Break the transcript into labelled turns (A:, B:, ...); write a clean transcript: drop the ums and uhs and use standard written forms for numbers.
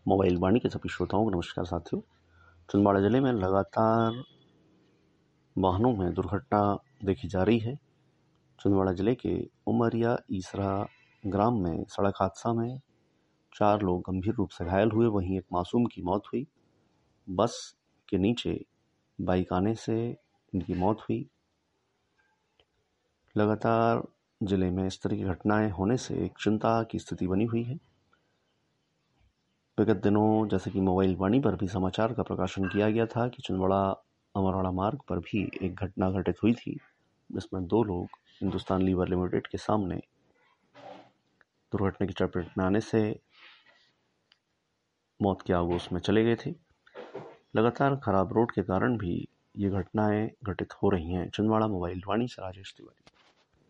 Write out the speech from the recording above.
A: Mobile वाणी के सभी श्रोताओं को नमस्कार साथियों। छिंदवाड़ा जिले में लगातार वाहनों में दुर्घटना देखी जा रही है। छिंदवाड़ा जिले के उमरिया ईसरा ग्राम में सड़क हादसा में 4 लोग गंभीर रूप से घायल हुए, वहीं एक मासूम की मौत हुई। बस के नीचे बाइक आने से इनकी मौत हुई। लगातार जिले में इस तरह की घटनाएं होने से एक चिंता की स्थिति बनी हुई है। विगत दिनों जैसे कि मोबाइल वाणी पर भी समाचार का प्रकाशन किया गया था कि छिंदवाड़ा अमरवाड़ा मार्ग पर भी एक घटना घटित हुई थी, जिसमें 2 लोग हिंदुस्तान लीवर लिमिटेड के सामने दुर्घटना की चपेट में आने से मौत के आगोश में चले गए थे। लगातार खराब रोड के कारण भी ये घटनाएं घटित हो रही हैं। छिंदवाड़ा मोबाइल वाणी से राजेश तिवारी।